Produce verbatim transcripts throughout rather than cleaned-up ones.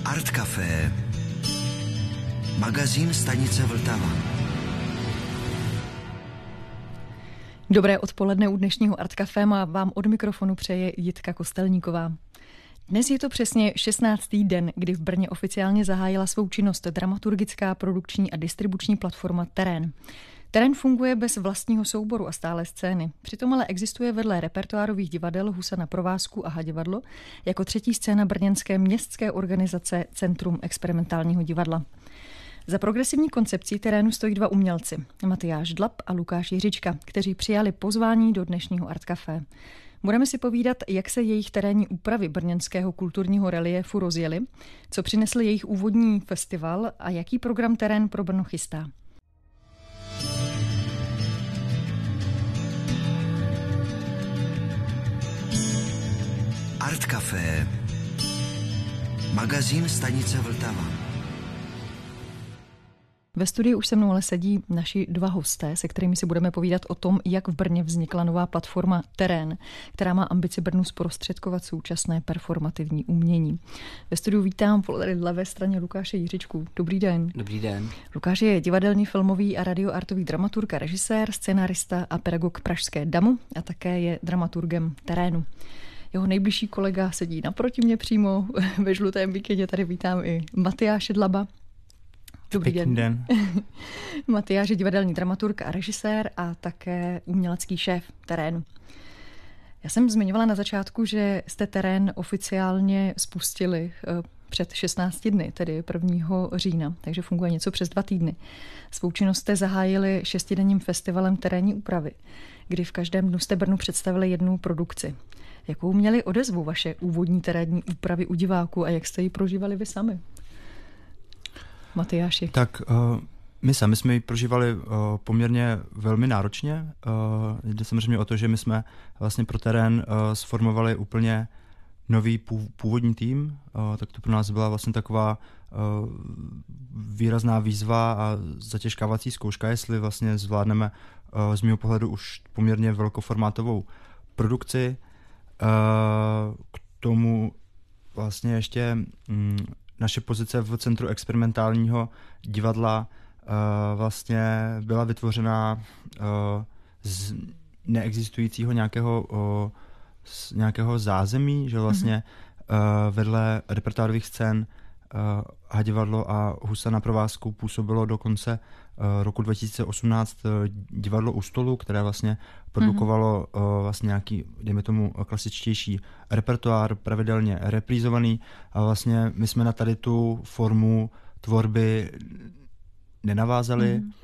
Art Café, magazín stanice Vltava. Dobré odpoledne u dnešního Art Café a vám od mikrofonu přeje Jitka Kostelníková. Dnes je to přesně šestnáctý den, kdy v Brně oficiálně zahájila svou činnost dramaturgická, produkční a distribuční platforma Terén. Terén funguje bez vlastního souboru a stálé scény. Přitom ale existuje vedle repertoárových divadel Husa na provázku a Hadivadlo jako třetí scéna brněnské městské organizace Centrum experimentálního divadla. Za progresivní koncepcí Terénu stojí dva umělci, Matyáš Dlab a Lukáš Jiřička, kteří přijali pozvání do dnešního Art Café. Budeme si povídat, jak se jejich terénní úpravy brněnského kulturního reliéfu rozjely, co přinesl jejich úvodní festival a jaký program Terén pro Brno chystá. Art Café, magazín stanice Vltava. Ve studiu už se mnou ale sedí naši dva hosté, se kterými si budeme povídat o tom, jak v Brně vznikla nová platforma Terén, která má ambici Brnu zprostředkovat současné performativní umění. Ve studiu vítám po levé straně Lukáše Jiřičku. Dobrý den. Dobrý den. Lukáš je divadelní, filmový a radioartový dramaturg a režisér, scenárista a pedagog Pražské Damu a také je dramaturgem Terénu. Jeho nejbližší kolega sedí naproti mě přímo ve žlutém mikinu. Tady vítám i Matyáše Dlaba. Dobrý Pěkný den. den. Matyáš je divadelní dramaturg a režisér a také umělecký šéf Terénu. Já jsem zmiňovala na začátku, že jste Terén oficiálně spustili před šestnácti dny, tedy prvního října, takže funguje něco přes dva týdny. Svou činnost jste zahájili šestidenním festivalem terénní úpravy, kdy v každém dnu jste Brnu představili jednu produkci. Jakou měli odezvu vaše úvodní terénní úpravy u diváků a jak jste ji prožívali vy sami? Matyáši. Tak uh, my sami jsme ji prožívali uh, poměrně velmi náročně. Uh, jde samozřejmě o to, že my jsme vlastně pro Terén uh, sformovali úplně nový původní tým, uh, tak to pro nás byla vlastně taková uh, výrazná výzva a zatěžkávací zkouška, jestli vlastně zvládneme uh, z mého pohledu už poměrně velkoformátovou produkci. Uh, k tomu vlastně ještě um, naše pozice v Centru experimentálního divadla uh, vlastně byla vytvořena uh, z neexistujícího nějakého, uh, z nějakého zázemí, že vlastně uh, vedle repertoárových scén uh, Hadivadlo a Husa na provázku působilo do konce uh, roku dva tisíce osmnáct uh, divadlo U stolu, které vlastně produkovalo uh, vlastně nějaký, dejme tomu, klasičtější repertoár, pravidelně reprízovaný a vlastně my jsme na tady tu formu tvorby nenavázali mm.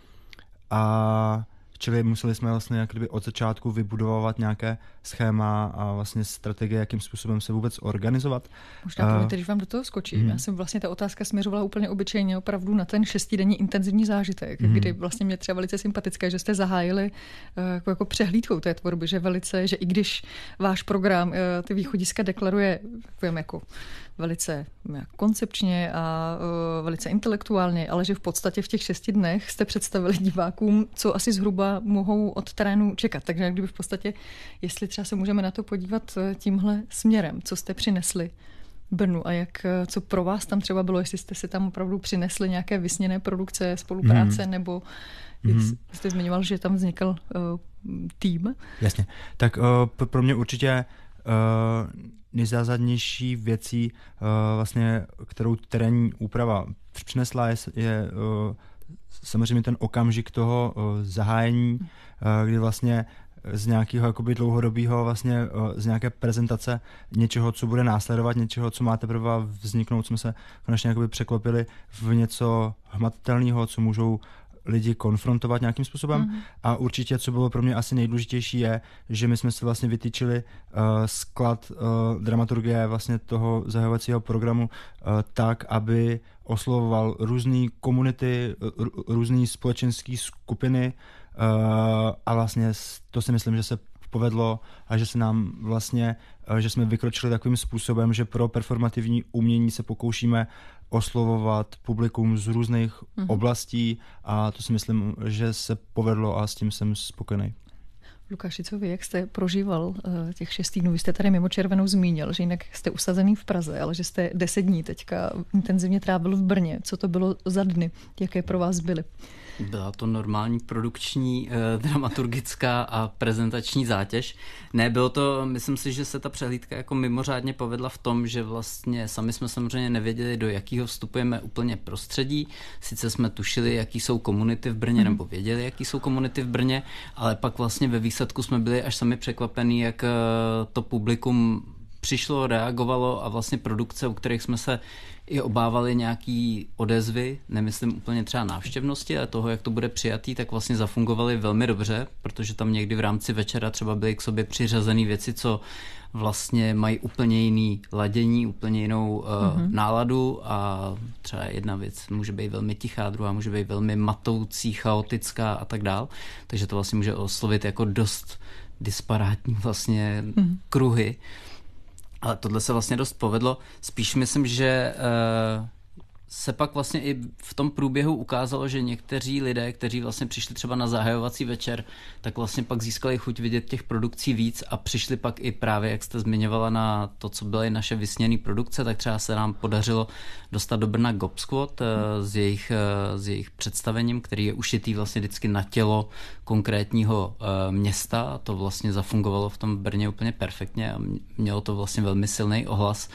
a čili museli jsme vlastně jak kdyby od začátku vybudovat nějaké schéma a vlastně strategie, jakým způsobem se vůbec organizovat. Možná promiňte, když vám do toho skočím. Hmm. Já jsem vlastně ta otázka směřovala úplně obyčejně opravdu na ten šestidenní intenzivní zážitek, hmm. kdy vlastně mě třeba velice sympatické, že jste zahájili jako, jako přehlídkou té tvorby, že velice, že i když váš program ty východiska deklaruje jako velice koncepčně a uh, velice intelektuálně, ale že v podstatě v těch šesti dnech jste představili divákům, co asi zhruba mohou od terénu čekat. Takže kdyby v podstatě, jestli třeba se můžeme na to podívat tímhle směrem, co jste přinesli Brnu a jak, co pro vás tam třeba bylo, jestli jste si tam opravdu přinesli nějaké vysněné produkce, spolupráce, hmm. nebo jak hmm. jste zmiňoval, že tam vznikl uh, tým. Jasně. Tak uh, pro mě určitě uh, nejzásadnější věcí, uh, vlastně, kterou terénní úprava přinesla, je, je uh, samozřejmě ten okamžik toho uh, zahájení, uh, kdy vlastně z nějakého jakoby dlouhodobého vlastně uh, z nějaké prezentace něčeho, co bude následovat, něčeho, co má teprve vzniknout, jsme se konečně jakoby překlopili v něco hmatatelného, co můžou lidi konfrontovat nějakým způsobem. Mm-hmm. A určitě, co bylo pro mě asi nejdůležitější, je, že my jsme si vlastně vytýčili uh, sklad uh, dramaturgie vlastně toho zahajovacího programu uh, tak, aby oslovoval různé komunity, r- různé společenské skupiny uh, a vlastně to si myslím, že se povedlo a že se nám vlastně, uh, že jsme vykročili takovým způsobem, že pro performativní umění se pokoušíme oslovovat publikum z různých mm-hmm. oblastí a to si myslím, že se povedlo a s tím jsem spokojený. Lukáši, co vy, jak jste prožíval uh, těch šest týdnů? Vy jste tady mimo červenou zmínil, že jinak jste usazený v Praze, ale že jste deset dní teďka intenzivně trávil v Brně. Co to bylo za dny? Jaké pro vás byly? Byla to normální produkční, eh, dramaturgická a prezentační zátěž. Ne, bylo to, myslím si, že se ta přehlídka jako mimořádně povedla v tom, že vlastně sami jsme samozřejmě nevěděli, do jakého vstupujeme úplně prostředí. Sice jsme tušili, jaký jsou komunity v Brně, mm. nebo věděli, jaký jsou komunity v Brně, ale pak vlastně ve výsledku jsme byli až sami překvapení, jak eh, to publikum přišlo, reagovalo a vlastně produkce, u kterých jsme se i obávali nějaký odezvy, nemyslím úplně třeba návštěvnosti, ale toho, jak to bude přijatý, tak vlastně zafungovaly velmi dobře, protože tam někdy v rámci večera třeba byly k sobě přiřazené věci, co vlastně mají úplně jiný ladění, úplně jinou uh, mm-hmm. náladu a třeba jedna věc může být velmi tichá, druhá může být velmi matoucí, chaotická a tak dál, takže to vlastně může oslovit jako dost disparátní vlastně mm-hmm. kruhy. Ale tohle se vlastně dost povedlo. Spíš myslím, že uh, se pak vlastně i v tom průběhu ukázalo, že někteří lidé, kteří vlastně přišli třeba na zahajovací večer, tak vlastně pak získali chuť vidět těch produkcí víc a přišli pak i právě, jak jste zmiňovala, na to, co byly naše vysněné produkce, tak třeba se nám podařilo dostat do Brna Gob Squad uh, s, jejich, uh, s jejich představením, který je ušitý vlastně vždycky na tělo konkrétního uh, města a to vlastně zafungovalo v tom Brně úplně perfektně a mělo to vlastně velmi silný ohlas.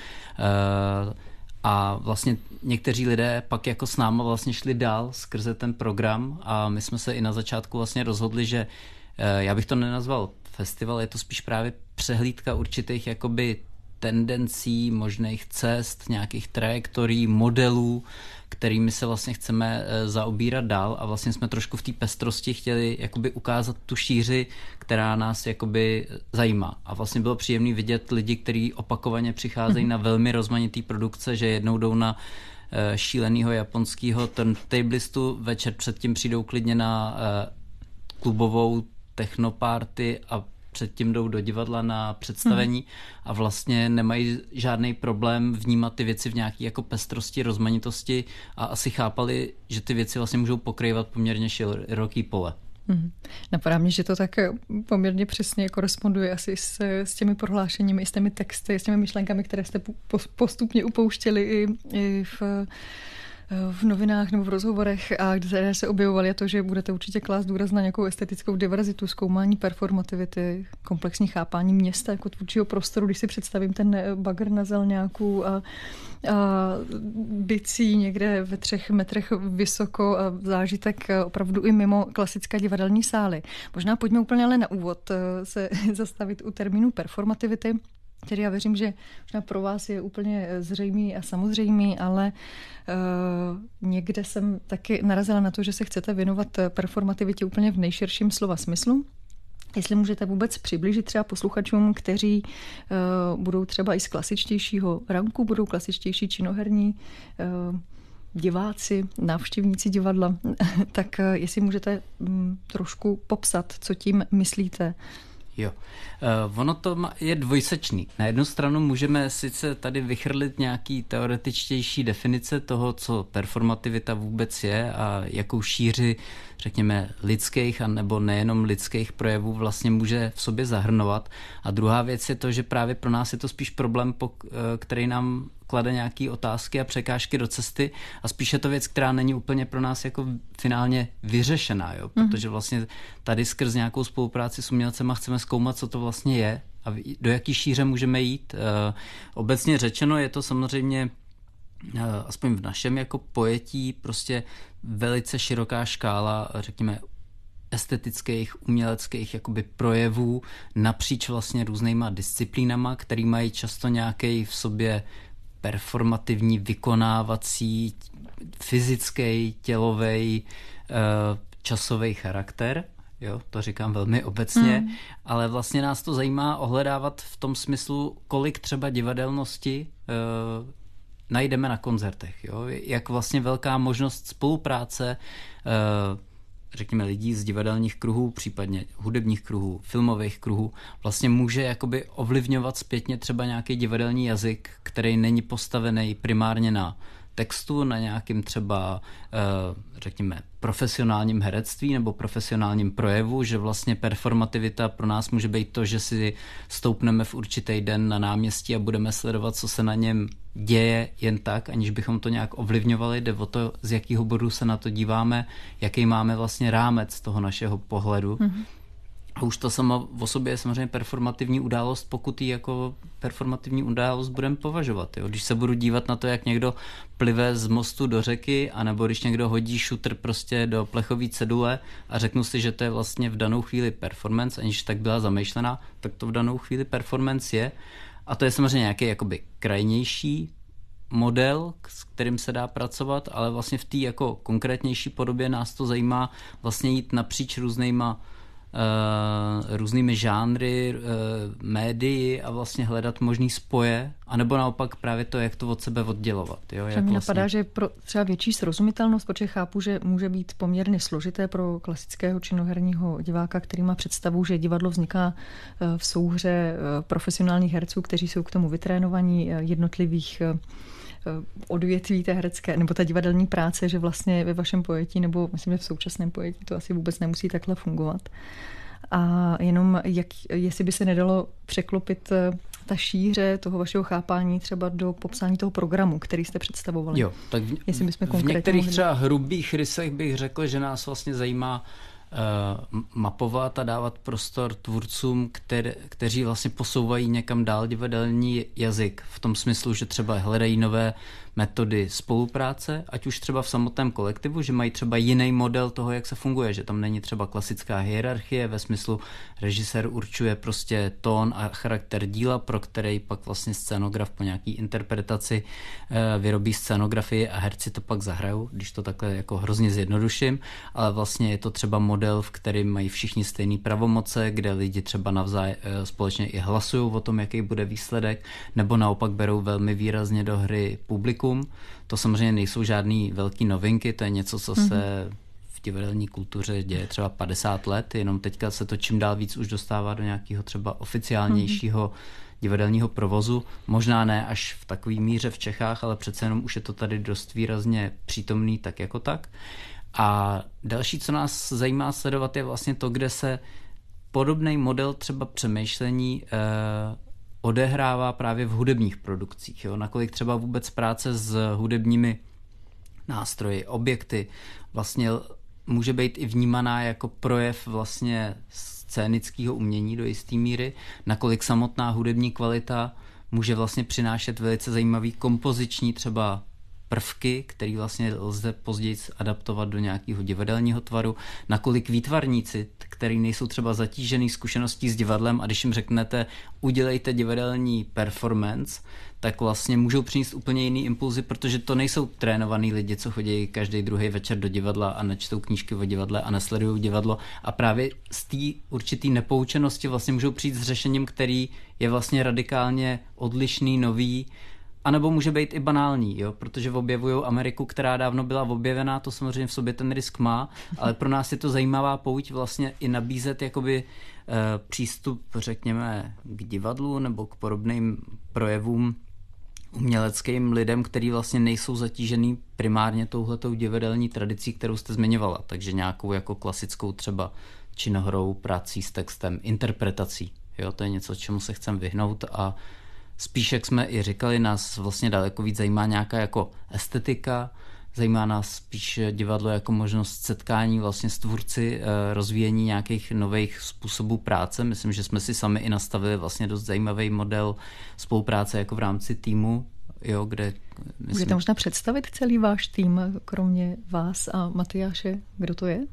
Uh, A vlastně někteří lidé pak jako s náma vlastně šli dál skrze ten program a my jsme se i na začátku vlastně rozhodli, že já bych to nenazval festival, je to spíš právě přehlídka určitých jakoby tendencí, možných cest, nějakých trajektorií, modelů, kterými se vlastně chceme zaobírat dál a vlastně jsme trošku v té pestrosti chtěli jakoby ukázat tu šíři, která nás jakoby zajímá. A vlastně bylo příjemné vidět lidi, kteří opakovaně přicházejí mm-hmm. na velmi rozmanitý produkce, že jednou jdou na uh, šílenýho japonského turntablistu, večer předtím přijdou klidně na uh, klubovou technoparty a předtím jdou do divadla na představení hmm. a vlastně nemají žádný problém vnímat ty věci v nějaké jako pestrosti, rozmanitosti a asi chápali, že ty věci vlastně můžou pokrývat poměrně široký pole. Hmm. Napadá mě, že to tak poměrně přesně koresponduje asi s, s těmi prohlášeními, s těmi texty, s těmi myšlenkami, které jste postupně upouštěli i, i v v novinách nebo v rozhovorech a kde se objevovaly to, že budete určitě klást důraz na nějakou estetickou diverzitu, zkoumání performativity, komplexní chápání města jako tvůrčího prostoru. Když si představím ten bagr na Zelňáku a, a bicí někde ve třech metrech vysoko a zážitek opravdu i mimo klasické divadelní sály. Možná pojďme úplně ale na úvod se zastavit u termínu performativity, který já věřím, že možná pro vás je úplně zřejmý a samozřejmý, ale uh, někde jsem taky narazila na to, že se chcete věnovat performativitě úplně v nejširším slova smyslu. Jestli můžete vůbec přiblížit třeba posluchačům, kteří uh, budou třeba i z klasičtějšího ranku, budou klasičtější činoherní uh, diváci, návštěvníci divadla, tak uh, jestli můžete um, trošku popsat, co tím myslíte. Jo. Uh, ono to je dvojsečný. Na jednu stranu můžeme sice tady vychrlit nějaký teoretičtější definice toho, co performativita vůbec je a jakou šíři, řekněme, lidských a nebo nejenom lidských projevů vlastně může v sobě zahrnovat. A druhá věc je to, že právě pro nás je to spíš problém, který nám klade nějaké otázky a překážky do cesty a spíš je to věc, která není úplně pro nás jako finálně vyřešená, jo? Protože vlastně tady skrz nějakou spolupráci s umělcema chceme zkoumat, co to vlastně je a do jaký šíře můžeme jít. Obecně řečeno je to samozřejmě aspoň v našem jako pojetí prostě velice široká škála, řekněme, estetických, uměleckých jakoby projevů napříč vlastně různýma disciplínama, který mají často nějaký v sobě performativní, vykonávací, fyzický, tělový, časový charakter. Jo, to říkám velmi obecně, mm. ale vlastně nás to zajímá ohledávat v tom smyslu, kolik třeba divadelnosti uh, najdeme na koncertech. Jo? Jak vlastně velká možnost spolupráce uh, řekněme lidí z divadelních kruhů, případně hudebních kruhů, filmových kruhů, vlastně může jakoby ovlivňovat zpětně třeba nějaký divadelní jazyk, který není postavený primárně na textu, na nějakým třeba, řekněme, profesionálním herectví nebo profesionálním projevu, že vlastně performativita pro nás může být to, že si stoupneme v určitý den na náměstí a budeme sledovat, co se na něm děje jen tak, aniž bychom to nějak ovlivňovali, jde o to, z jakého bodu se na to díváme, jaký máme vlastně rámec toho našeho pohledu. Mm-hmm. A už to sama o sobě je samozřejmě performativní událost, pokud ji jako performativní událost budeme považovat. Jo? Když se budu dívat na to, jak někdo plive z mostu do řeky, anebo když někdo hodí šutr prostě do plechové cedule a řeknu si, že to je vlastně v danou chvíli performance, aniž tak byla zamýšlená, tak to v danou chvíli performance je. A to je samozřejmě nějaký jakoby krajnější model, s kterým se dá pracovat, ale vlastně v té jako konkrétnější podobě nás to zajímá vlastně jít napříč různýma Uh, různými žánry, uh, médii a vlastně hledat možný spoje, anebo naopak právě to, jak to od sebe oddělovat. Jo? Jak mi vlastně... napadá, že pro třeba větší srozumitelnost, protože chápu, že může být poměrně složité pro klasického činoherního diváka, který má představu, že divadlo vzniká v souhře profesionálních herců, kteří jsou k tomu vytrénovaní, jednotlivých odvětví té herecké nebo ta divadelní práce, že vlastně ve vašem pojetí nebo myslím, že v současném pojetí to asi vůbec nemusí takhle fungovat. A jenom jak, jestli by se nedalo překlopit ta šíře toho vašeho chápání třeba do popsání toho programu, který jste představovali. Jo, tak v, jestli bychom v některých mohli... třeba hrubých rysech bych řekl, že nás vlastně zajímá uh, mapovat a dávat prostor tvůrcům, které, kteří vlastně posouvají někam dál divadelní jazyk v tom smyslu, že třeba hledají nové metody spolupráce, ať už třeba v samotném kolektivu, že mají třeba jiný model toho, jak se funguje, že tam není třeba klasická hierarchie ve smyslu režisér určuje prostě tón a charakter díla, pro který pak vlastně scénograf po nějaký interpretaci vyrobí scénografii a herci to pak zahrajou, když to takhle jako hrozně zjednoduším, ale vlastně je to třeba model, v kterém mají všichni stejný pravomoce, kde lidi třeba navzájem společně i hlasují o tom, jaký bude výsledek, nebo naopak berou velmi výrazně do hry publikum. To samozřejmě nejsou žádný velký novinky, to je něco, co mm-hmm. se v divadelní kultuře děje třeba padesát let, jenom teďka se to čím dál víc už dostává do nějakého třeba oficiálnějšího mm-hmm. divadelního provozu. Možná ne až v takové míře v Čechách, ale přece jenom už je to tady dost výrazně přítomný tak jako tak. A další, co nás zajímá sledovat, je vlastně to, kde se podobný model třeba přemýšlení eh, odehrává právě v hudebních produkcích. Jo? Nakolik třeba vůbec práce s hudebními nástroji, objekty vlastně může být i vnímaná jako projev vlastně scénického umění do jisté míry, nakolik samotná hudební kvalita může vlastně přinášet velice zajímavý kompoziční třeba prvky, který vlastně lze později adaptovat do nějakého divadelního tvaru, nakolik výtvarníci, který nejsou třeba zatížený zkušeností s divadlem a když jim řeknete udělejte divadelní performance, tak vlastně můžou přinést úplně jiný impulzy, protože to nejsou trénovaný lidi, co chodí každý druhý večer do divadla a nečtou knížky o divadle a nesledují divadlo a právě z té určitý nepoučenosti vlastně můžou přijít s řešením, který je vlastně radikálně odlišný, nový, a nebo může být i banální, jo? Protože objevují Ameriku, která dávno byla objevená, to samozřejmě v sobě ten risk má, ale pro nás je to zajímavá pouť vlastně i nabízet jakoby e, přístup, řekněme, k divadlu nebo k podobným projevům uměleckým lidem, který vlastně nejsou zatížený primárně touhletou divadelní tradicí, kterou jste zmiňovala, takže nějakou jako klasickou třeba činohrou, prací s textem, interpretací, jo? To je něco, čemu se chceme vyhnout a spíš, jak jsme i říkali, nás vlastně daleko víc zajímá nějaká jako estetika, zajímá nás spíš divadlo jako možnost setkání vlastně s tvůrci, rozvíjení nějakých nových způsobů práce. Myslím, že jsme si sami i nastavili vlastně dost zajímavý model spolupráce jako v rámci týmu, jo, kde... Myslím... Můžete možná představit celý váš tým, kromě vás a Matyáše, kdo to je?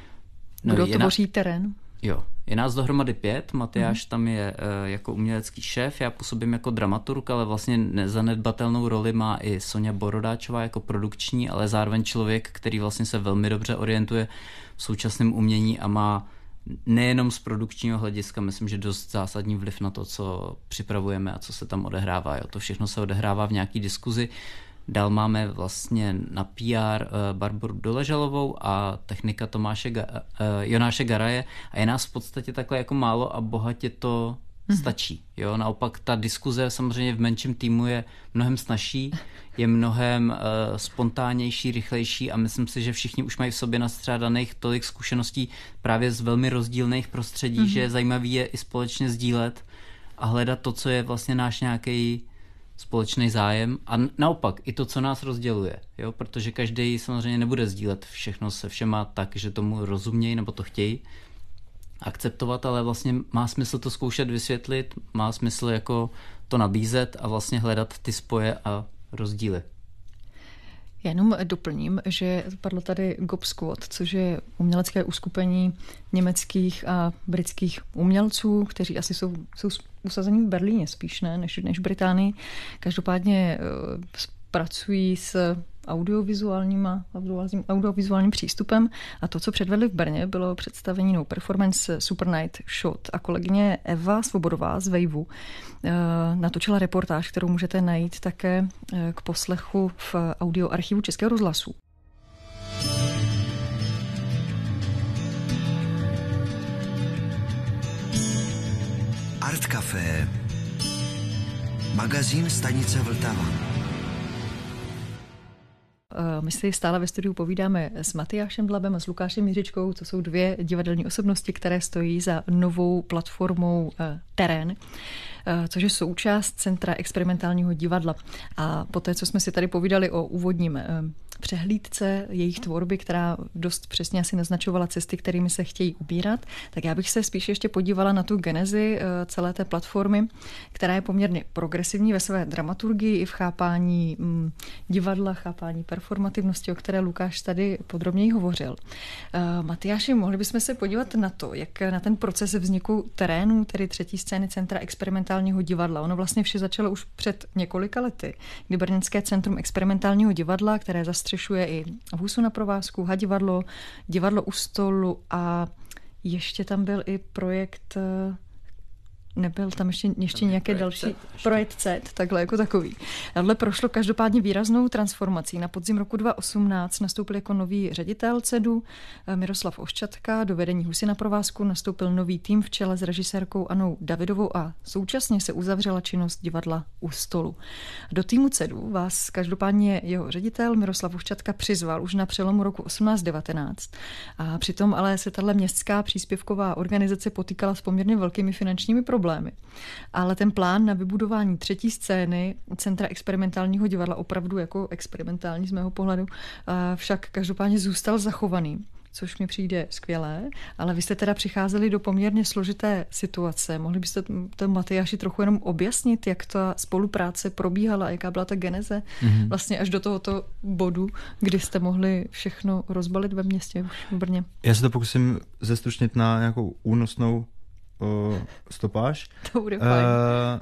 Kdo no, tvoří na... terén? Jo, je nás dohromady pět, Matyáš mm. tam je e, jako umělecký šéf, já působím jako dramaturg, ale vlastně nezanedbatelnou roli má i Sonja Borodáčová jako produkční, ale zároveň člověk, který vlastně se velmi dobře orientuje v současném umění a má nejenom z produkčního hlediska, myslím, že dost zásadní vliv na to, co připravujeme a co se tam odehrává. Jo. To všechno se odehrává v nějaký diskuzi. Dál máme vlastně na P R uh, Barboru Doležalovou a technika Tomáše Ga- uh, Jonáše Garaje a je nás v podstatě takhle jako málo a bohatě to mm-hmm. stačí. Jo? Naopak ta diskuze samozřejmě v menším týmu je mnohem snazší, je mnohem uh, spontánnější, rychlejší a myslím si, že všichni už mají v sobě nastřádaných tolik zkušeností právě z velmi rozdílných prostředí, mm-hmm. že je zajímavý je i společně sdílet a hledat to, co je vlastně náš nějaký společný zájem a naopak i to, co nás rozděluje, jo? Protože každý samozřejmě nebude sdílet všechno se všema tak, že tomu rozumějí nebo to chtějí akceptovat, ale vlastně má smysl to zkoušet vysvětlit, má smysl jako to nabízet a vlastně hledat ty spoje a rozdíly. Já jenom doplním, že padlo tady Gob Squad, což je umělecké uskupení německých a britských umělců, kteří asi jsou, jsou usazení v Berlíně spíš, ne, než, než v Británii. Každopádně uh, pracují s audiovizuálním, audiovizuálním přístupem a to, co předvedli v Brně, bylo představení no performance Super Night Shot a kolegyně Eva Svobodová z Waveu uh, natočila reportáž, kterou můžete najít také uh, k poslechu v audioarchivu Českého rozhlasu. Art Café, magazín stanice Vltava. My si stále ve studiu povídáme s Matyášem Dlabem a s Lukášem Jiřičkou, to jsou dvě divadelní osobnosti, které stojí za novou platformou Terén, což je součást Centra experimentálního divadla. A poté, co jsme si tady povídali o úvodním přehlídce jejich tvorby, která dost přesně asi naznačovala cesty, kterými se chtějí ubírat, tak já bych se spíš ještě podívala na tu genezi celé té platformy, která je poměrně progresivní ve své dramaturgii i v chápání divadla, chápání performativnosti, o které Lukáš tady podrobněji hovořil. Matyáši, mohli bychom se podívat na to, jak na ten proces vzniku Terénu, tedy třetí scény Centra experimentálního divadla. Ono vlastně vše začalo už před několika lety, kdy Brněnské centrum experimentálního divadla, které zastřešuje i Husu na provázku, Hadivadlo, divadlo u stolu a ještě tam byl i projekt, nebyl tam ještě, ještě tam nějaké další C, projekt C, takhle jako takový. Tohle prošlo každopádně výraznou transformací. Na podzim roku dva tisíce osmnáct nastoupil jako nový ředitel CEDu Miroslav Oščatka, do vedení Husy na provázku nastoupil nový tým v čele s režisérkou Anou Davidovou a současně se uzavřela činnost divadla u stolu. Do týmu CEDu vás každopádně jeho ředitel Miroslav Oščatka přizval už na přelomu roku osmnáct devatenáct. A přitom ale se tahle městská příspěvková organizace potýkala s poměrně velkými finančními problémy. Ale ten plán na vybudování třetí scény Centra experimentálního divadla, opravdu jako experimentální z mého pohledu, však každopádně zůstal zachovaný, což mi přijde skvělé, ale vy jste teda přicházeli do poměrně složité situace. Mohli byste to Matyáši trochu jenom objasnit, jak ta spolupráce probíhala, jaká byla ta geneze mm-hmm. vlastně až do tohoto bodu, kdy jste mohli všechno rozbalit ve městě už v Brně? Já se to pokusím zestručnit na nějakou únosnou uh, stopáž. To bude fajn. Uh,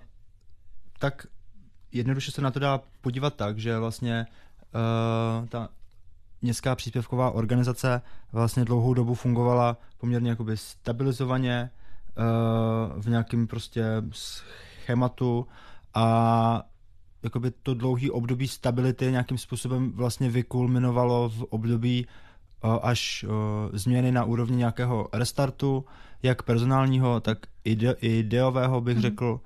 tak jednoduše se na to dá podívat tak, že vlastně uh, ta městská příspěvková organizace vlastně dlouhou dobu fungovala poměrně jakoby stabilizovaně uh, v nějakém prostě schématu a jakoby to dlouhý období stability nějakým způsobem vlastně vykulminovalo v období uh, až uh, změny na úrovni nějakého restartu, jak personálního, tak ide- ideového bych mm-hmm. řekl.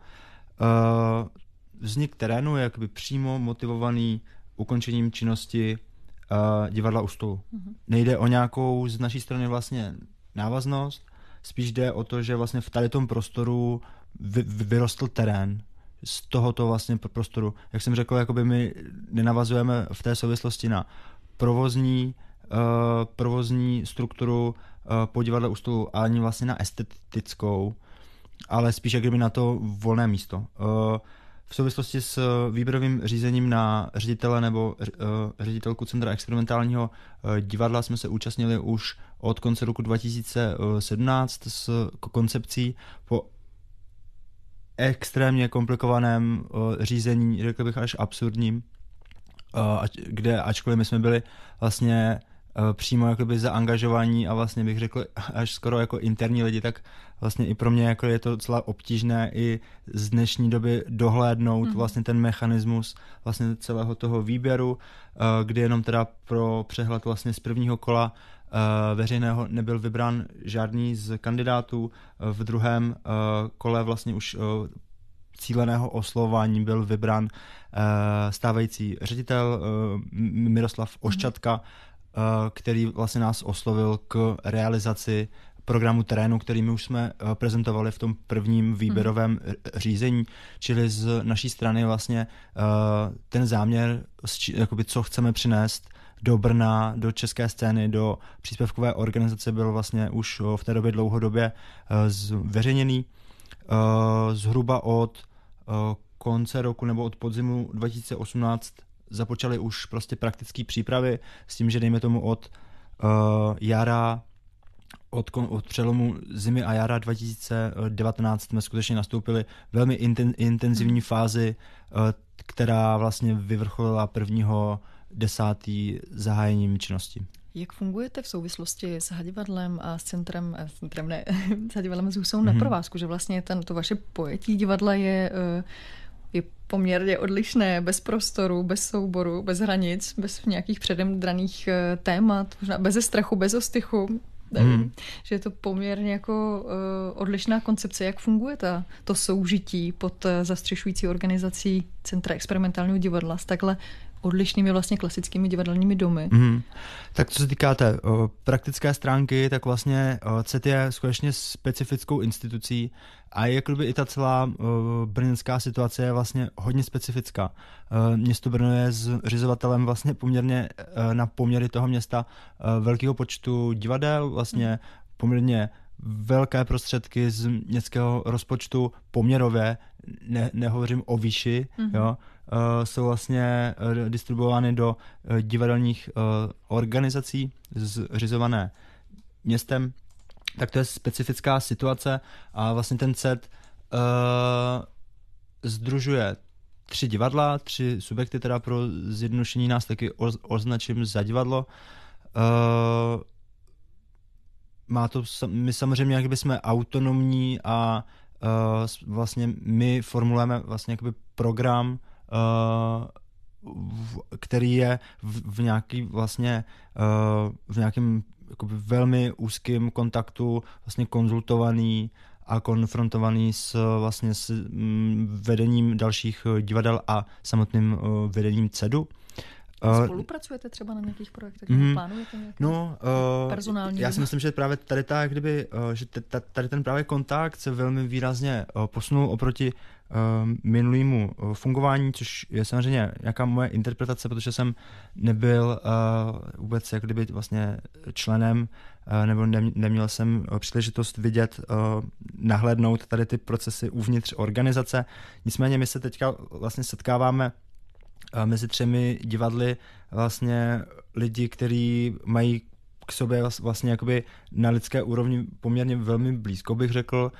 Uh, vznik Terénu je jakoby přímo motivovaný ukončením činnosti Uh, divadla u stolu. Mm-hmm. Nejde o nějakou z naší strany vlastně návaznost, spíš jde o to, že vlastně v tady tom prostoru vy, vy, vyrostl terén z tohoto vlastně prostoru. Jak jsem řekl, jakoby my nenavazujeme v té souvislosti na provozní, uh, provozní strukturu uh, po divadle u stolu, ani vlastně na estetickou, ale spíš jak kdyby na to volné místo. Uh, V souvislosti s výběrovým řízením na ředitele nebo ředitelku Centra experimentálního divadla jsme se účastnili už od konce roku dva tisíce sedmnáct s koncepcí po extrémně komplikovaném řízení, řekl bych až absurdním, kde ačkoliv my jsme byli vlastně přímo jakoby zaangažovaní a vlastně bych řekl až skoro jako interní lidi, tak vlastně i pro mě jako je to docela obtížné i z dnešní doby dohlédnout mm. vlastně ten mechanismus vlastně celého toho výběru, kdy jenom teda pro přehled vlastně z prvního kola veřejného nebyl vybrán žádný z kandidátů. V druhém kole vlastně už cíleného oslovování byl vybrán stávající ředitel Miroslav Oščatka, který vlastně nás oslovil k realizaci programu terénu, který my už jsme prezentovali v tom prvním výběrovém řízení, čili z naší strany vlastně ten záměr, jakoby, co chceme přinést do Brna, do české scény, do příspěvkové organizace, byl vlastně už v té době dlouhodobě zveřejněný. Zhruba od konce roku nebo od podzimu dva tisíce osmnáct započaly už prostě praktické přípravy s tím, že dejme tomu od jara Od, od přelomu zimy a jara dva tisíce devatenáct jsme skutečně nastoupili velmi inten, intenzivní fázi, která vlastně vyvrcholila prvního desátý zahájením činnosti. Jak fungujete v souvislosti s Hadivadlem a s centrem, s centrem ne, s Hadivadlem s Husou na provázku, že vlastně ten, to vaše pojetí divadla je, je poměrně odlišné, bez prostoru, bez souboru, bez hranic, bez nějakých předem daných témat, možná bez strachu, bez ostychu. Hmm. Že je to poměrně jako uh, odlišná koncepce. Jak funguje ta, to soužití pod uh, zastřešující organizací Centra experimentálního divadla s takhle odlišnými vlastně klasickými divadelními domy? Hmm. Tak co se týká té uh, praktické stránky, tak vlastně uh, C E T je skutečně specifickou institucí a jakoby i ta celá uh, brněnská situace je vlastně hodně specifická. Uh, město Brno je zřizovatelem vlastně poměrně uh, na poměry toho města uh, velkého počtu divadel, vlastně hmm. poměrně velké prostředky z městského rozpočtu poměrově, ne, nehovořím o výši, mm-hmm. jo, uh, jsou vlastně uh, distribuovány do uh, divadelních uh, organizací zřizované městem. Tak to je specifická situace a vlastně ten C E T uh, sdružuje tři divadla, tři subjekty, teda pro zjednodušení nás taky označím za divadlo. Uh, Má to, my samozřejmě jakby jsme autonomní a uh, vlastně my formulujeme vlastně jakoby program, uh, v, který je v, v nějaký vlastně uh, v nějakém jakoby velmi úzkém kontaktu vlastně konzultovaný a konfrontovaný s vlastně s m, vedením dalších divadel a samotným uh, vedením C E D U. Spolupracujete třeba na nějakých projektech? Mm, plánujete nějaké no, uh, personální? Já si myslím, že právě tady, ta, kdyby, uh, že tady ten právě kontakt se velmi výrazně uh, posunul oproti uh, minulému uh, fungování, což je samozřejmě nějaká moje interpretace, protože jsem nebyl uh, vůbec jak kdyby vlastně členem uh, nebo ne, neměl jsem příležitost vidět, uh, nahlédnout tady ty procesy uvnitř organizace. Nicméně my se teďka vlastně setkáváme mezi třemi divadly vlastně lidi, kteří mají k sobě vlastně jakoby na lidské úrovni poměrně velmi blízko, bych řekl.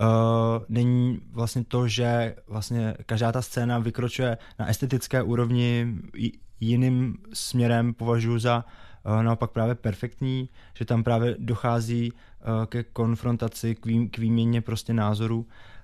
Uh, není vlastně to, že vlastně každá ta scéna vykročuje na estetické úrovni jiným směrem, považuji za uh, naopak právě perfektní, že tam právě dochází uh, ke konfrontaci, k, vý, k výměně prostě názorů.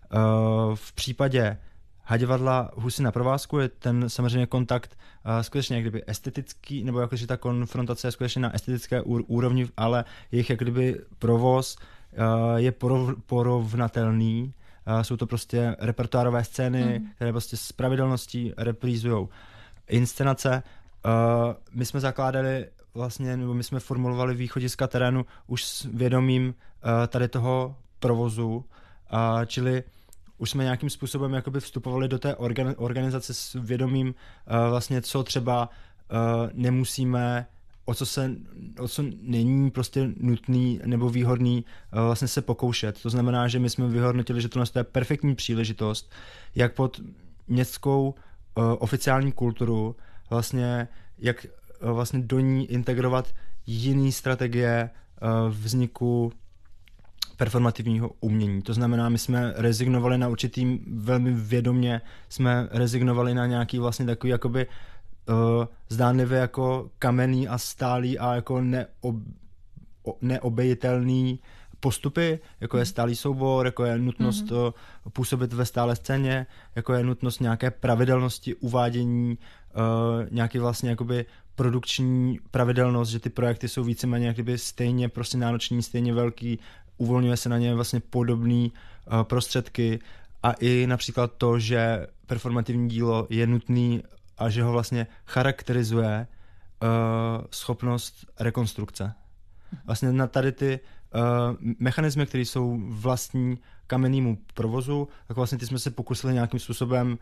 Uh, v případě Hadivadla Husy na provázku je ten samozřejmě kontakt uh, skutečně jak kdyby estetický, nebo jakože ta konfrontace je skutečně na estetické úrovni, ale jejich jak kdyby provoz uh, je porov, porovnatelný. Uh, jsou to prostě repertoárové scény, mm. které prostě s pravidelností reprízujou inscenace. Uh, my jsme zakládali vlastně, nebo my jsme formulovali východiska terénu už s vědomím uh, tady toho provozu, uh, čili už jsme nějakým způsobem jakoby vstupovali do té organizace s vědomím uh, vlastně, co třeba uh, nemusíme, o co se, o co není prostě nutný nebo výhodný uh, vlastně se pokoušet. To znamená, že my jsme vyhodnotili, že to je perfektní příležitost, jak pod městskou uh, oficiální kulturu vlastně, jak uh, vlastně do ní integrovat jiné strategie uh, vzniku performativního umění. To znamená, my jsme rezignovali na určitý, velmi vědomě jsme rezignovali na nějaký vlastně takový jakoby uh, zdánlivě jako kamenný a stálý a jako neob, neobejitelný postupy, jako je stálý soubor, jako je nutnost mm-hmm. působit ve stále scéně, jako je nutnost nějaké pravidelnosti uvádění, uh, nějaký vlastně jakoby produkční pravidelnost, že ty projekty jsou víceméně jakoby stejně prostě nároční, stejně velký, uvolňuje se na ně vlastně podobný uh, prostředky a i například to, že performativní dílo je nutný a že ho vlastně charakterizuje uh, schopnost rekonstrukce. Vlastně na tady ty uh, mechanismy, které jsou vlastní kamennému provozu, tak vlastně ty jsme se pokusili nějakým způsobem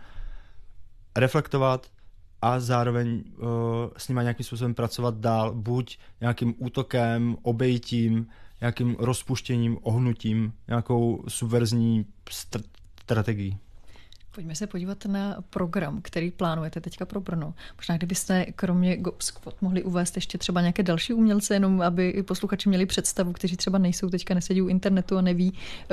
reflektovat a zároveň uh, s nimi nějakým způsobem pracovat dál, buď nějakým útokem, obejitím, nějakým rozpuštěním, ohnutím, nějakou subverzní str- strategií. Pojďme se podívat na program, který plánujete teďka pro Brno. Možná kdybyste kromě Gobsquad mohli uvést ještě třeba nějaké další umělce, jenom aby i posluchači měli představu, kteří třeba nejsou teďka, nesedí u internetu a neví,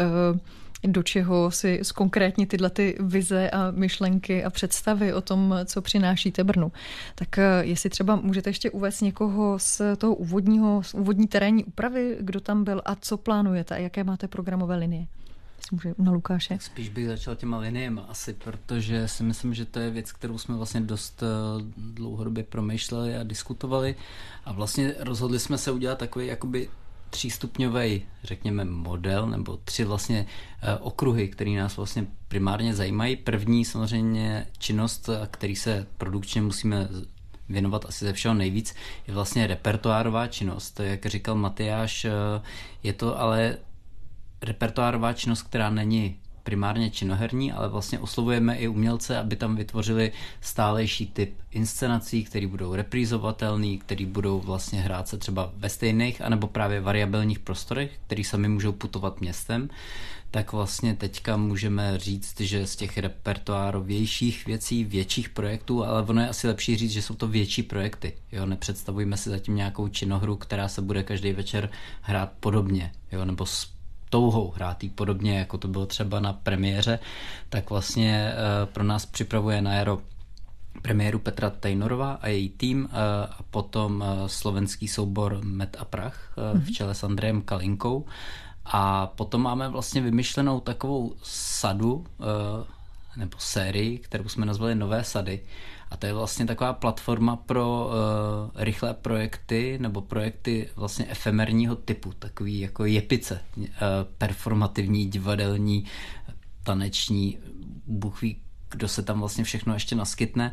do čeho si konkrétně tyhle ty vize a myšlenky a představy o tom, co přinášíte Brnu. Tak jestli třeba můžete ještě uvést někoho z toho úvodního, z úvodní terénní úpravy, kdo tam byl a co plánujete a jaké máte programové linie? Může na Lukáše. Spíš bych začal těma liniemi asi, protože si myslím, že to je věc, kterou jsme vlastně dost dlouhodobě promýšleli a diskutovali a vlastně rozhodli jsme se udělat takový jakoby třístupňový, řekněme, model nebo tři vlastně okruhy, které nás vlastně primárně zajímají. První samozřejmě činnost, který se produkčně musíme věnovat asi ze všeho nejvíc, je vlastně repertoárová činnost. Jak říkal Matyáš, je to ale repertoárová činnost, která není primárně činoherní, ale vlastně oslovujeme i umělce, aby tam vytvořili stálejší typ inscenací, které budou reprízovatelný, které budou vlastně hrát se třeba ve stejných anebo právě variabilních prostorech, které sami můžou putovat městem. Tak vlastně teďka můžeme říct, že z těch repertoárovějších věcí, větších projektů, ale ono je asi lepší říct, že jsou to větší projekty. Jo, nepředstavujeme si zatím nějakou činohru, která se bude každý večer hrát podobně, jo, nebo s touhou hrátý podobně, jako to bylo třeba na premiéře, tak vlastně uh, pro nás připravuje na jaro premiéru Petra Tejnorová a její tým uh, a potom uh, slovenský soubor Med a prach uh, mm-hmm. v čele s Andrejem Kalinkou. A potom máme vlastně vymyšlenou takovou sadu uh, nebo sérii, kterou jsme nazvali Nové sady. A to je vlastně taková platforma pro uh, rychlé projekty nebo projekty vlastně efemerního typu, takový jako jepice, uh, performativní, divadelní, taneční, Bůh ví, kdo se tam vlastně všechno ještě naskytne.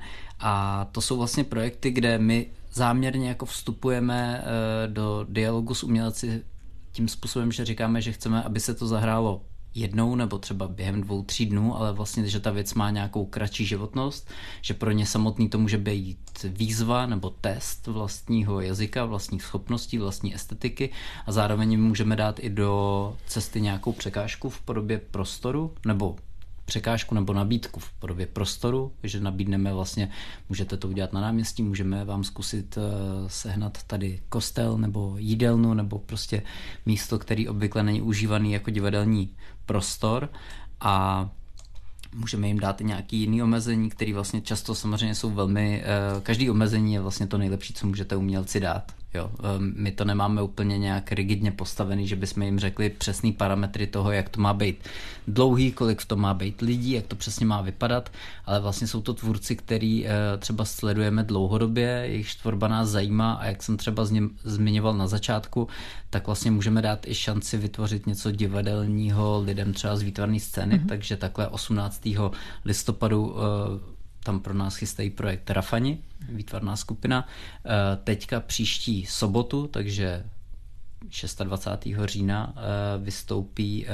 A to jsou vlastně projekty, kde my záměrně jako vstupujeme uh, do dialogu s umělci tím způsobem, že říkáme, že chceme, aby se to zahrálo jednou nebo třeba během dvou, tří dnů, ale vlastně, že ta věc má nějakou kratší životnost, že pro ně samotný to může být výzva nebo test vlastního jazyka, vlastních schopností, vlastní estetiky a zároveň můžeme dát i do cesty nějakou překážku v podobě prostoru nebo překážku nebo nabídku v podobě prostoru, že nabídneme vlastně, můžete to udělat na náměstí, můžeme vám zkusit uh, sehnat tady kostel nebo jídelnu nebo prostě místo, který obvykle není užívaný jako divadelní prostor a můžeme jim dát i nějaký jiný omezení, který vlastně často samozřejmě jsou velmi, uh, každý omezení je vlastně to nejlepší, co můžete umělci dát. Jo, my to nemáme úplně nějak rigidně postavený, že bychom jim řekli přesný parametry toho, jak to má být dlouhý, kolik v tom má být lidí, jak to přesně má vypadat, ale vlastně jsou to tvůrci, který třeba sledujeme dlouhodobě, jejich tvorba nás zajímá a jak jsem třeba zmiňoval na začátku, tak vlastně můžeme dát i šanci vytvořit něco divadelního lidem třeba z výtvarné scény, mm-hmm. takže takhle osmnáctého listopadu tam pro nás chystají projekt Rafani, výtvarná skupina. Teďka příští sobotu, takže dvacátého šestého října, vystoupí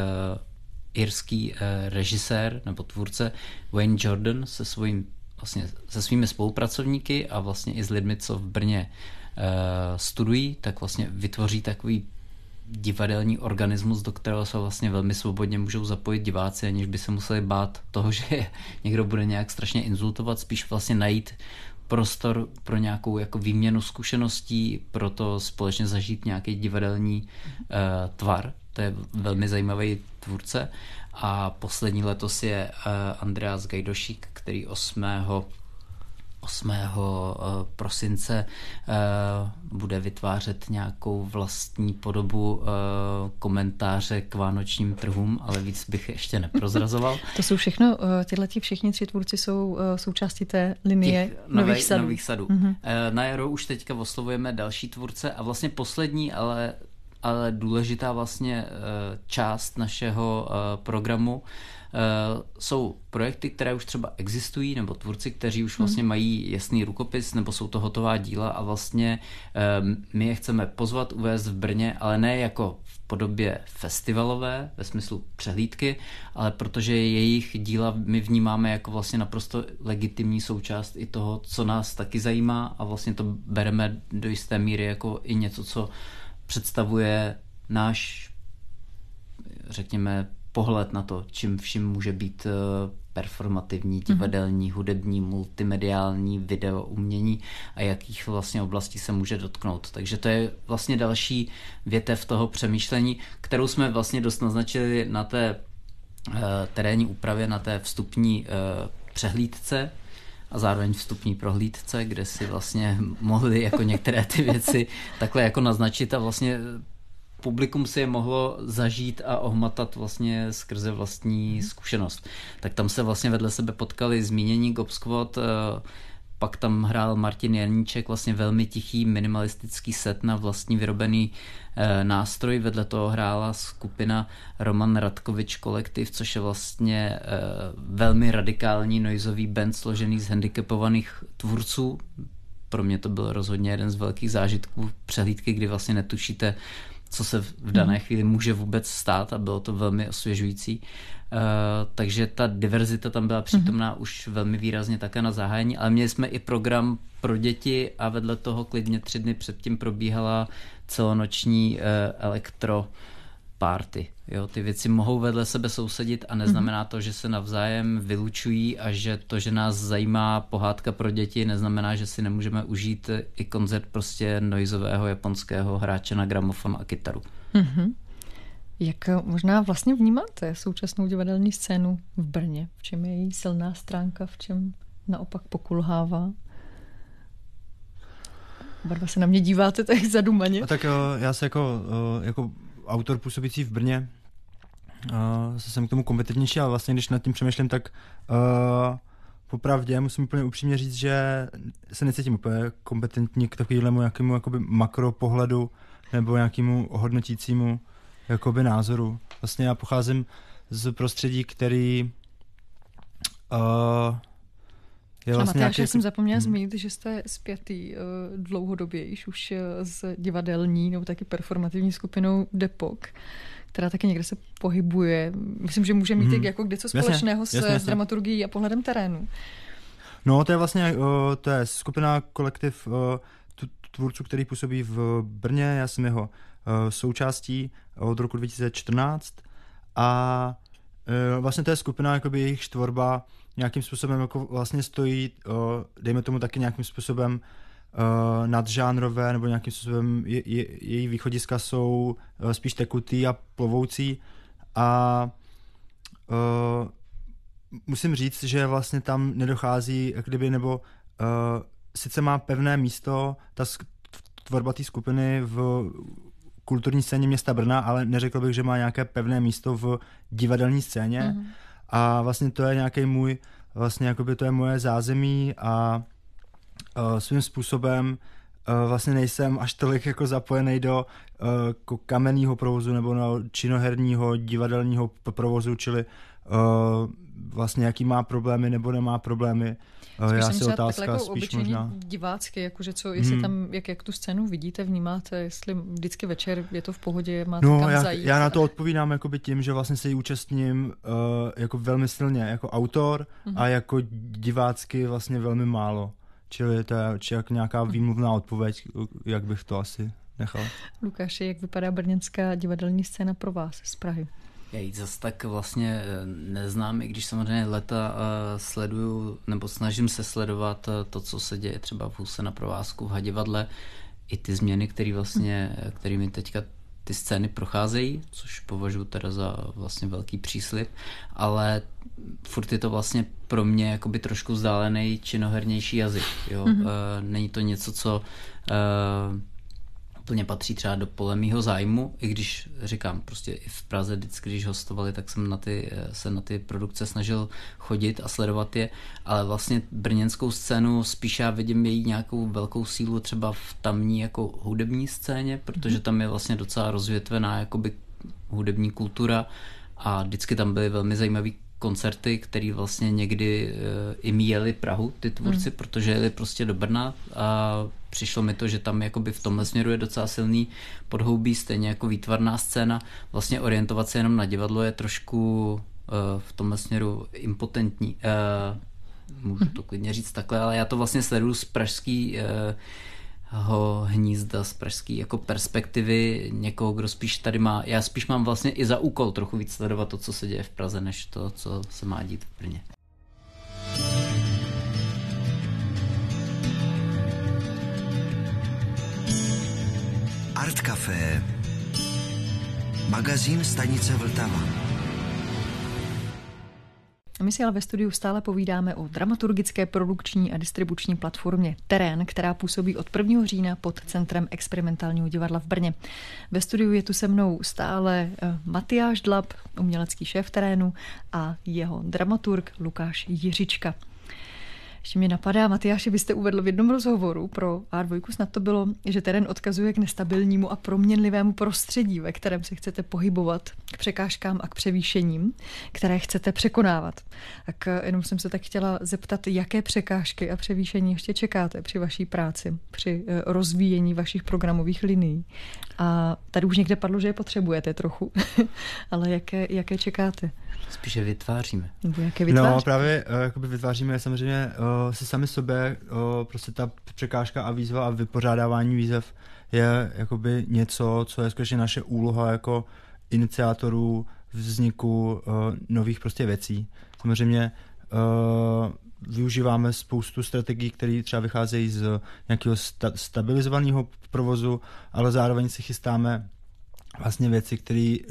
irský režisér nebo tvůrce Wayne Jordan se, svým, vlastně, se svými spolupracovníky a vlastně i s lidmi, co v Brně studují, tak vlastně vytvoří takový divadelní organismus, do kterého se vlastně velmi svobodně můžou zapojit diváci, aniž by se museli bát toho, že někdo bude nějak strašně insultovat, spíš vlastně najít prostor pro nějakou jako výměnu zkušeností, pro to společně zažít nějaký divadelní uh, tvar. To je velmi zajímavý tvůrce. A poslední letos je uh, Andreas Gajdošík, který osmého osmého prosince bude vytvářet nějakou vlastní podobu komentáře k vánočním trhům, ale víc bych ještě neprozrazoval. To jsou všechno, tyhleti všichni tři tvůrci jsou součástí té linie Těch nových, nových sadů. Nových sadů. Mm-hmm. Na jaro už teďka oslovujeme další tvůrce a vlastně poslední, ale, ale důležitá vlastně část našeho programu Uh, jsou projekty, které už třeba existují, nebo tvůrci, kteří už vlastně hmm. mají jasný rukopis, nebo jsou to hotová díla a vlastně uh, my je chceme pozvat, uvést v Brně, ale ne jako v podobě festivalové, ve smyslu přehlídky, ale protože jejich díla my vnímáme jako vlastně naprosto legitimní součást i toho, co nás taky zajímá a vlastně to bereme do jisté míry jako i něco, co představuje náš, řekněme, pohled na to, čím vším může být performativní, divadelní, hudební, multimediální, video, umění a jakých vlastně oblastí se může dotknout. Takže to je vlastně další větev toho přemýšlení, kterou jsme vlastně dost naznačili na té uh, terénní úpravě, na té vstupní uh, přehlídce a zároveň vstupní prohlídce, kde si vlastně mohli jako některé ty věci takhle jako naznačit a vlastně publikum si je mohlo zažít a ohmatat vlastně skrze vlastní zkušenost. Tak tam se vlastně vedle sebe potkali zmínění Gob Squad, pak tam hrál Martin Janíček, vlastně velmi tichý minimalistický set na vlastní vyrobený nástroj, vedle toho hrála skupina Roman Radkovič Kolektiv, což je vlastně velmi radikální noizový band složený z handicapovaných tvůrců. Pro mě to byl rozhodně jeden z velkých zážitků přehlídky, kdy vlastně netušíte, co se v dané chvíli může vůbec stát a bylo to velmi osvěžující. Uh, takže ta diverzita tam byla přítomná mm-hmm. už velmi výrazně také na zahájení, ale měli jsme i program pro děti a vedle toho klidně tři dny předtím probíhala celonoční uh, elektro party. Jo, ty věci mohou vedle sebe sousedit a neznamená to, že se navzájem vylučují a že to, že nás zajímá pohádka pro děti, neznamená, že si nemůžeme užít i koncert prostě noizového japonského hráče na gramofon a kytaru. Mm-hmm. Jak možná vlastně vnímáte současnou divadelní scénu v Brně? V čem je její silná stránka, v čem naopak pokulhává? Oba dva se na mě díváte tak zadumaně. A tak já se jako, jako autor působící v Brně uh, jsem k tomu kompetentnější, ale vlastně když nad tím přemýšlím, tak uh, popravdě musím úplně upřímně říct, že se necítím úplně kompetentní k takovému nějakému jakoby makropohledu nebo nějakému hodnotícímu jakoby názoru. Vlastně já pocházím z prostředí, který uh, je vlastně nějaký... Já jsem zapomněla hmm. zmínit, že jste spjatý uh, dlouhodobě již už uh, s divadelní nebo taky performativní skupinou Depok, která taky někde se pohybuje. Myslím, že může mít hmm. jako kdeco společného jasně, s, jasně, s dramaturgií a pohledem terénu. No, to je vlastně uh, to je skupina, kolektiv uh, tvůrců, který působí v Brně. Já jsem jeho uh, součástí od roku dva tisíce čtrnáct a uh, vlastně to je skupina, jakoby jejich tvorba nějakým způsobem jako vlastně stojí, uh, dejme tomu taky nějakým způsobem uh, nadžánrové, nebo nějakým způsobem je, je, její východiska jsou uh, spíš tekutý a plovoucí a uh, musím říct, že vlastně tam nedochází, jak kdyby, nebo uh, sice má pevné místo ta tvorba té skupiny v kulturní scéně města Brna, ale neřekl bych, že má nějaké pevné místo v divadelní scéně. Mm-hmm. A vlastně to je nějaký můj, vlastně jakoby to je moje zázemí a uh, svým způsobem uh, vlastně nejsem až tolik jako zapojený do uh, kamenného provozu nebo no, činoherního divadelního provozu, čili uh, vlastně jaký má problémy nebo nemá problémy. Uh, já si otázka jako spíš možná divácky, jakože co, jestli hmm. tam, jak, jak tu scénu vidíte, vnímáte, jestli vždycky večer je to v pohodě, máte no, kam já, zajít. Já na to odpovídám jakoby tím, že vlastně se jí účastním uh, jako velmi silně jako autor hmm. a jako divácky vlastně velmi málo. Čili to je či jak nějaká výmluvná odpověď, jak bych to asi nechal. Lukáši, jak vypadá brněnská divadelní scéna pro vás z Prahy? Já ji zase tak vlastně neznám, i když samozřejmě leta uh, sleduju, nebo snažím se sledovat uh, to, co se děje třeba v Huse na provázku, v Hadivadle, i ty změny, které vlastně, kterými teďka ty scény procházejí, což považuji teda za vlastně velký příslib, ale furt je to vlastně pro mě jakoby trošku vzdálený činohernější jazyk. Jo? Mm-hmm. E, není to něco, co e, úplně patří třeba do pole mýho zájmu, i když říkám, prostě i v Praze vždycky, když hostovali, tak jsem na ty, se na ty produkce snažil chodit a sledovat je, ale vlastně brněnskou scénu spíš já vidím její nějakou velkou sílu třeba v tamní jako hudební scéně, protože tam je vlastně docela rozvětvená jakoby hudební kultura a vždycky tam byly velmi zajímavý koncerty, který vlastně někdy e, i míjeli Prahu, ty tvůrci, mm. protože jeli prostě do Brna a přišlo mi to, že tam jakoby v tomhle směru je docela silný podhoubí, stejně jako výtvarná scéna. Vlastně orientovat se jenom na divadlo je trošku e, v tomhle směru impotentní. E, můžu to klidně říct takhle, ale já to vlastně sleduju z pražský e, ho hnízda z pražský jako perspektivy někoho, kdo spíš tady má, já spíš mám vlastně i za úkol trochu víc sledovat to, co se děje v Praze, než to, co se má dít v Brně. Art Café, magazín stanice Vltava. My si ale ve studiu stále povídáme o dramaturgické produkční a distribuční platformě Terén, která působí od prvního října pod Centrem experimentálního divadla v Brně. Ve studiu je tu se mnou stále Matyáš Dlab, umělecký šéf Terénu, a jeho dramaturg Lukáš Jiřička. Ještě mě napadá, Matyáši, vy jste uvedl v jednom rozhovoru pro á dva, snad to bylo, že terén odkazuje k nestabilnímu a proměnlivému prostředí, ve kterém se chcete pohybovat, k překážkám a k převýšením, které chcete překonávat. Tak jenom jsem se tak chtěla zeptat, jaké překážky a převýšení ještě čekáte při vaší práci, při rozvíjení vašich programových linií. A tady už někde padlo, že je potřebujete trochu, ale jaké, jaké čekáte? Spíše vytváříme. Nebo jaké vytváříme? No právě uh, jakoby vytváříme samozřejmě uh, si sami sobě, uh, prostě ta překážka a výzva a vypořádávání výzev je jakoby něco, co je skutečně naše úloha jako iniciátorů vzniku uh, nových prostě věcí. Samozřejmě uh, využíváme spoustu strategií, které třeba vycházejí z nějakého sta- stabilizovaného provozu, ale zároveň si chystáme vlastně věci, které uh,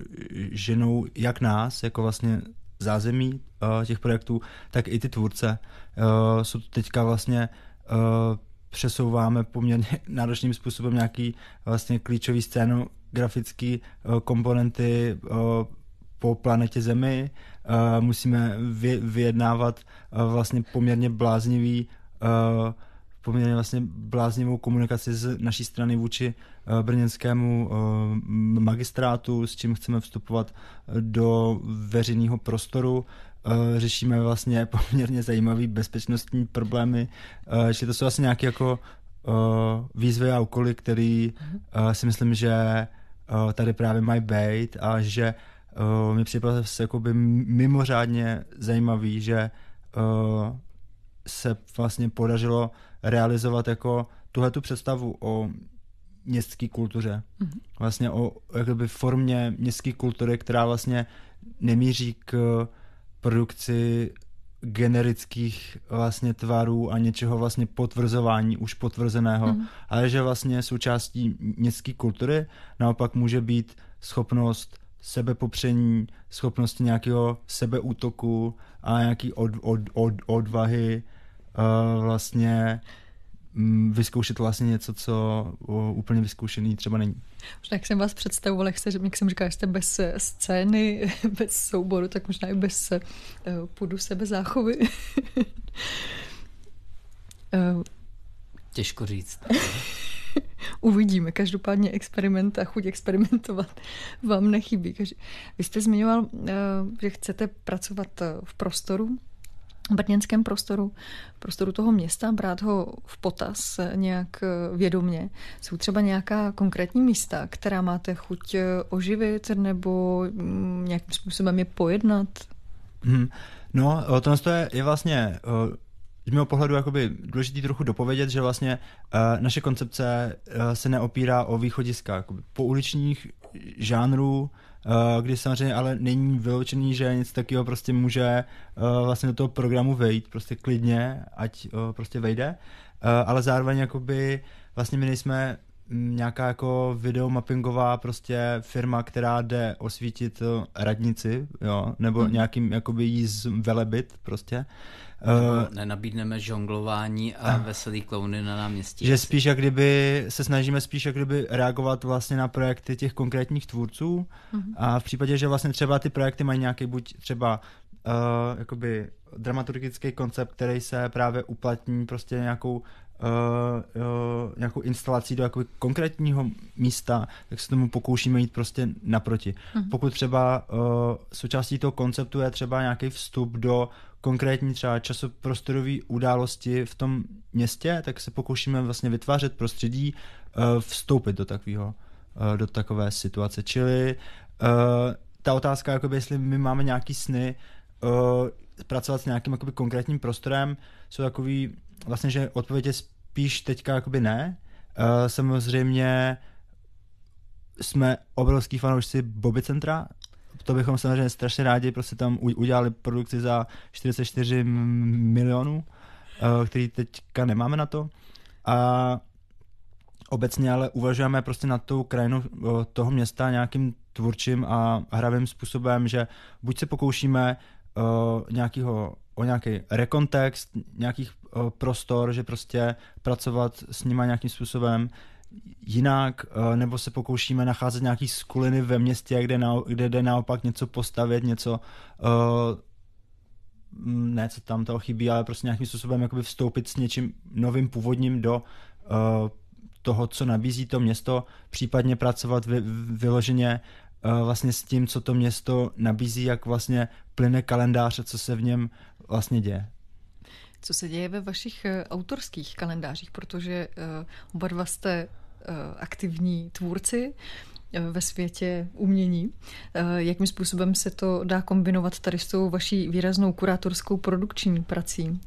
ženou jak nás, jako vlastně zázemí uh, těch projektů, tak i ty tvůrce. Uh, jsou to teďka vlastně uh, přesouváme poměrně náročným způsobem nějaký vlastně klíčový scénografický uh, komponenty uh, po planetě Zemi. Uh, musíme vy, vyjednávat uh, vlastně poměrně bláznivý uh, poměrně vlastně bláznivou komunikaci z naší strany vůči uh, brněnskému uh, magistrátu, s čím chceme vstupovat do veřejného prostoru. Uh, řešíme vlastně poměrně zajímavé bezpečnostní problémy. Uh, že to jsou vlastně nějaké jako uh, výzvy a úkoly, které uh, si myslím, že uh, tady právě mají být a že uh, mi připadá se jakoby mimořádně zajímavý, že uh, se vlastně podařilo realizovat jako tuhletu představu o městské kultuře. Mm-hmm. Vlastně o jakoby formě městské kultury, která vlastně nemíří k produkci generických vlastně tvarů a něčeho vlastně potvrzování už potvrzeného, mm. ale že vlastně součástí městské kultury naopak může být schopnost sebepopření, schopnosti nějakého sebeútoku a nějaký od, od, od, odvahy uh, vlastně um, vyzkoušet vlastně něco, co uh, úplně vyzkoušený třeba není. Možná, jak jsem vás představovala, jak, jak jsem říkala, jste bez scény, bez souboru, tak možná i bez uh, půdu sebezáchovy. uh, Těžko říct. Uvidíme. Každopádně experiment a chuť experimentovat vám nechybí. Vy jste zmiňoval, že chcete pracovat v prostoru, v brněnském prostoru, v prostoru toho města, brát ho v potaz nějak vědomně. Jsou třeba nějaká konkrétní místa, která máte chuť oživit nebo nějakým způsobem je pojednat? Hmm. No, to je, je vlastně z mého pohledu jakoby důležitý trochu dopovědět, že vlastně uh, naše koncepce uh, se neopírá o východiska jakoby pouličních žánrů, uh, kdy samozřejmě ale není vyloučený, že něco takového prostě může uh, vlastně do toho programu vejít, prostě klidně, ať uh, prostě vejde, uh, ale zároveň jakoby vlastně my nejsme nějaká jako videomappingová prostě firma, která jde osvítit radnici, jo, nebo mm. nějakým jakoby jí zvelebit prostě. Nebo nenabídneme žonglování a veselý klauny na náměstí. Že spíš jak kdyby se snažíme spíš jak kdyby reagovat vlastně na projekty těch konkrétních tvůrců mm. a v případě, že vlastně třeba ty projekty mají nějaký buď třeba uh, jakoby dramaturgický koncept, který se právě uplatní prostě nějakou Uh, uh, nějakou instalací do jakoby konkrétního místa, tak se tomu pokoušíme jít prostě naproti. Mm. Pokud třeba uh, součástí toho konceptu je třeba nějaký vstup do konkrétní třeba časoprostorové události v tom městě, tak se pokoušíme vlastně vytvářet prostředí, uh, vstoupit do takového, uh, do takové situace. Čili uh, ta otázka, jakoby, jestli my máme nějaký sny, uh, pracovat s nějakým jakoby konkrétním prostorem, jsou takový vlastně, že odpověď je spíš teďka jakoby ne. Uh, samozřejmě jsme obrovský fanoušci Bobby centra. To bychom samozřejmě strašně rádi prostě tam udělali produkci za čtyřicet čtyři milionů, uh, který teďka nemáme na to. A obecně ale uvažujeme prostě nad tou krajinou uh, toho města nějakým tvůrčím a hravým způsobem, že buď se pokoušíme uh, nějakýho o nějaký rekontext, nějakých uh, prostor, že prostě pracovat s nima nějakým způsobem jinak, uh, nebo se pokoušíme nacházet nějaký skuliny ve městě, kde, na, kde jde naopak něco postavit, něco uh, ne, co tam toho chybí, ale prostě nějakým způsobem jakoby vstoupit s něčím novým, původním do uh, toho, co nabízí to město, případně pracovat vy, vyloženě uh, vlastně s tím, co to město nabízí, jak vlastně plyne kalendář a co se v něm vlastně děje. Co se děje ve vašich autorských kalendářích, protože uh, oba dva jste uh, aktivní tvůrci uh, ve světě umění. Uh, jakým způsobem se to dá kombinovat tady s tou vaší výraznou kurátorskou produkční prací?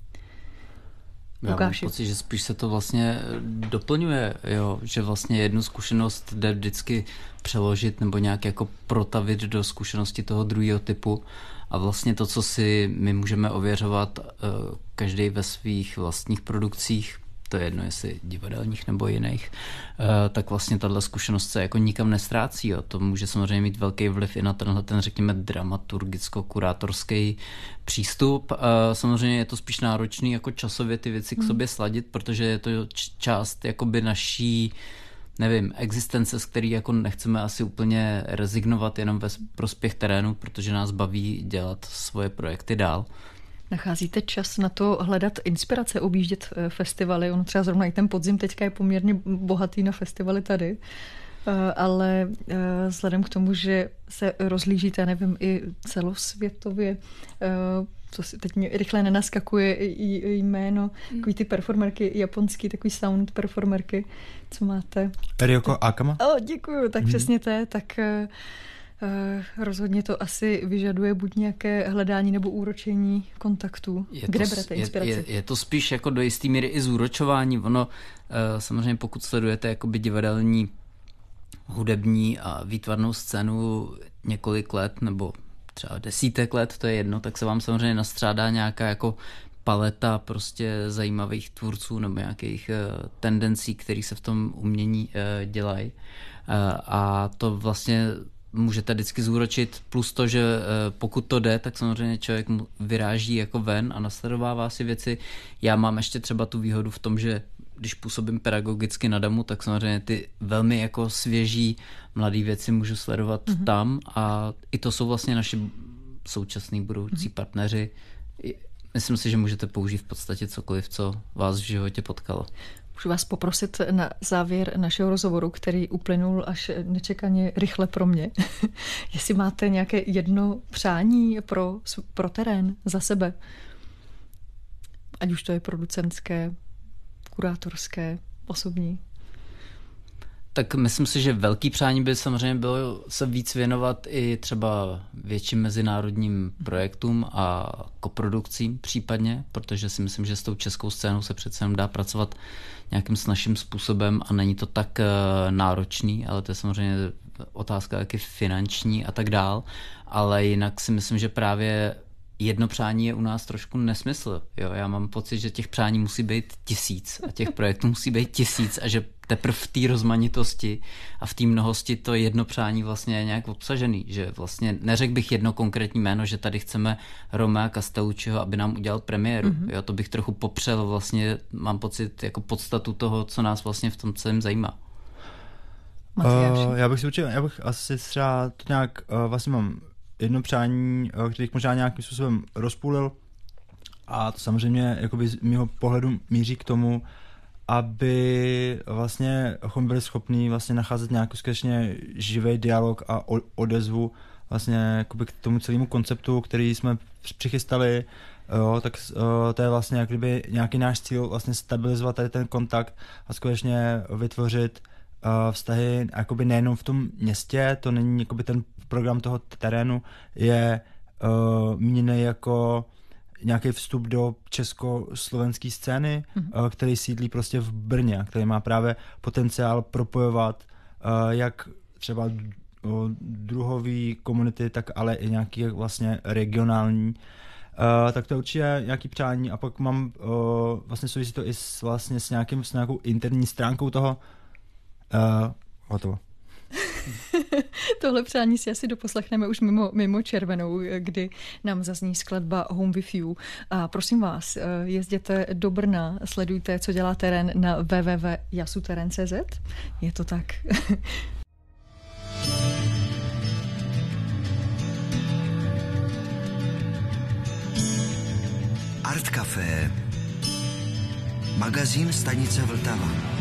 Já mám pocit, že spíš se to vlastně doplňuje, jo? Že vlastně jednu zkušenost jde vždycky přeložit nebo nějak jako protavit do zkušenosti toho druhého typu. A vlastně to, co si my můžeme ověřovat uh, každý ve svých vlastních produkcích, to je jedno, jestli divadelních nebo jiných, uh, tak vlastně tahle zkušenost se jako nikam nestrácí. Jo. To může samozřejmě mít velký vliv i na tenhle ten, řekněme, dramaturgicko-kurátorský přístup. Uh, samozřejmě je to spíš náročný jako časově ty věci k sobě sladit, protože je to část jakoby naší nevím, existence, z který jako nechceme asi úplně rezignovat jenom ve prospěch terénu, protože nás baví dělat svoje projekty dál. Nacházíte čas na to hledat inspirace, objíždět festivaly? Ono třeba zrovna i ten podzim teďka je poměrně bohatý na festivaly tady, ale vzhledem k tomu, že se rozlížíte, nevím, i celosvětově, co si teď mi rychle nenaskakuje jméno, takový ty performerky japonský, takový sound performerky, co máte? Ryoko Akama? O, děkuju, tak mm-hmm. přesně to, tak uh, rozhodně to asi vyžaduje buď nějaké hledání nebo úročení kontaktů. Je Kde to, berete inspiraci? Je, je, je to spíš jako do jistý míry i zúročování. Ono, uh, samozřejmě pokud sledujete jakoby divadelní, hudební a výtvarnou scénu několik let nebo třeba desítek let, to je jedno, tak se vám samozřejmě nastřádá nějaká jako paleta prostě zajímavých tvůrců nebo nějakých uh, tendencí, které se v tom umění uh, dělají. Uh, a to vlastně můžete vždycky zúročit, plus to, že uh, pokud to jde, tak samozřejmě člověk vyráží jako ven a nasledovává si věci. Já mám ještě třeba tu výhodu v tom, že když působím pedagogicky na DAMu, tak samozřejmě ty velmi jako svěží mladé věci můžu sledovat mm-hmm. tam a i to jsou vlastně naši současní budoucí mm-hmm. partneři. Myslím si, že můžete použít v podstatě cokoliv, co vás v životě potkalo. Můžu vás poprosit na závěr našeho rozhovoru, který uplynul až nečekaně rychle pro mě. Jestli máte nějaké jedno přání pro, pro terén za sebe, ať už to je producentské, kurátorské, osobní. Tak myslím si, že velký přání by samozřejmě bylo se víc věnovat i třeba větším mezinárodním projektům a koprodukcím případně, protože si myslím, že s tou českou scénou se přece jenom dá pracovat nějakým snazším způsobem a není to tak náročný, ale to je samozřejmě otázka taky finanční a tak dál, ale jinak si myslím, že právě jedno přání je u nás trošku nesmysl. Jo? Já mám pocit, že těch přání musí být tisíc a těch projektů musí být tisíc a že teprve v té rozmanitosti a v té mnohosti to jedno přání vlastně je nějak obsažený. Že vlastně neřekl bych jedno konkrétní jméno, že tady chceme Romea Castellucciho, aby nám udělal premiéru. Mm-hmm. Jo? To bych trochu popřel vlastně, mám pocit, jako podstatu toho, co nás vlastně v tom celém zajímá. Uh, já bych si určitě, já bych asi třeba to nějak, uh, vlastně mám jedno přání, uh, kterých možná nějakým způsobem rozpůlil a to samozřejmě jakoby z mého pohledu míří k tomu, aby vlastně byli schopní vlastně nacházet nějaký skutečně živý dialog a odezvu vlastně jakoby k tomu celému konceptu, který jsme přichystali, jo, tak uh, to je vlastně jak kdyby nějaký náš cíl vlastně stabilizovat tady ten kontakt a skutečně vytvořit uh, vztahy jakoby nejenom v tom městě, to není jakoby ten program toho terénu je uh, míněný jako nějaký vstup do československé scény, mm-hmm. který sídlí prostě v Brně, který má právě potenciál propojovat jak třeba druhový komunity, tak ale i nějaký vlastně regionální. Tak to je určitě nějaký přání a pak mám vlastně souvisí to i s, vlastně s, nějakým, s nějakou interní stránkou toho. Hotovo. Tohle přání si asi doposlechneme už mimo, mimo červenou, kdy nám zazní skladba Home with You. A prosím vás, jezděte do Brna, sledujte, co dělá terén na w w w tečka jasuteren tečka c z. Je to tak. Art Café. Magazín stanice Vltava.